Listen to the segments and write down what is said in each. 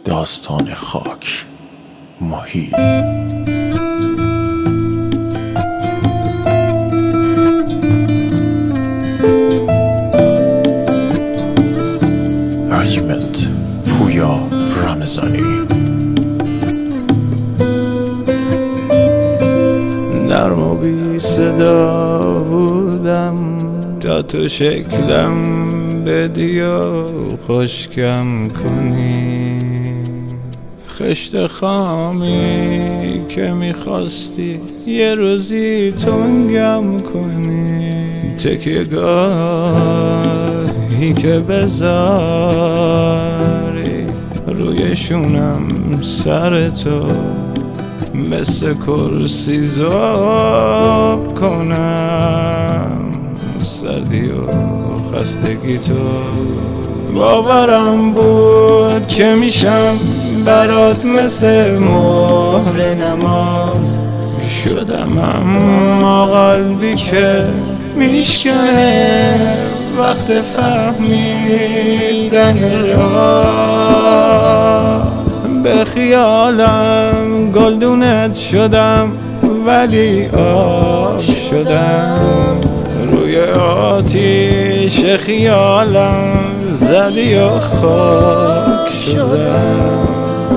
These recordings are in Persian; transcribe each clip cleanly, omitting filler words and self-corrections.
داستان خاک ماهی. ارجمند پویا رمضانی. نرم و بی صدا بودم تا تو شکلم بدی و خشکم کنی، خشت خامی که میخواستی یه روزی تنگم کنی، تکیه گاهی که بذاری روی شونم سر تو، مثل کرسی ذوب کنم سردی و خستگی تو. باورم بود که میشم برات مثل مهر نماز، شدم اما قلبی که میشکنه وقت فهمیدن راز. به خیالم گلدونت شدم ولی آب شدم، روی آتیش خیالم زدی و خاک شدم.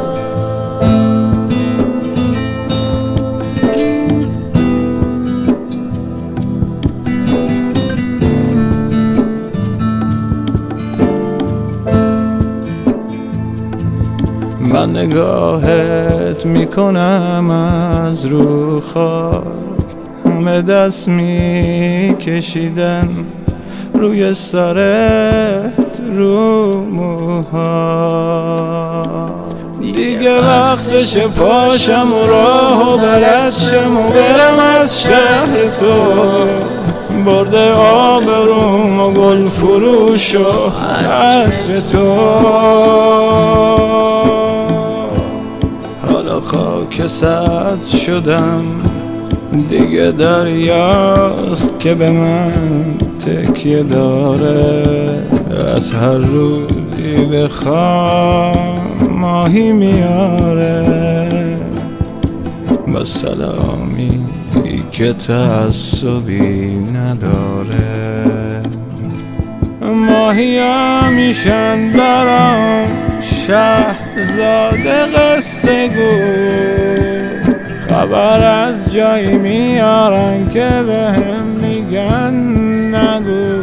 من نگاهت میکنم از رو خاک، همه دست میکشیدن روی سرت رو موها. دیگه وقتش پاشم و راه و بلد شم و برم از شهر تو، برده آبروم و گل فروش و عطر تو. حالا خاک سرد شدم دیگه دریاست که به من تکیه داره، از هر رودی بخوام ماهی میاره. با سلامی که تعصبی نداره، ماهی همیشن برام شهرزاده قصه گو، خبر از جایی میارن که بهم میگن نگو.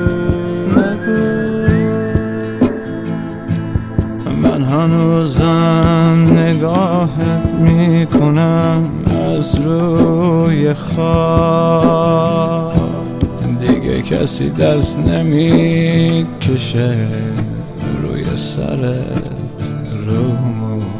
من هنوزم نگاهت میکنم از روی خاک، دیگه کسی دست نمیکشه روی سرت رو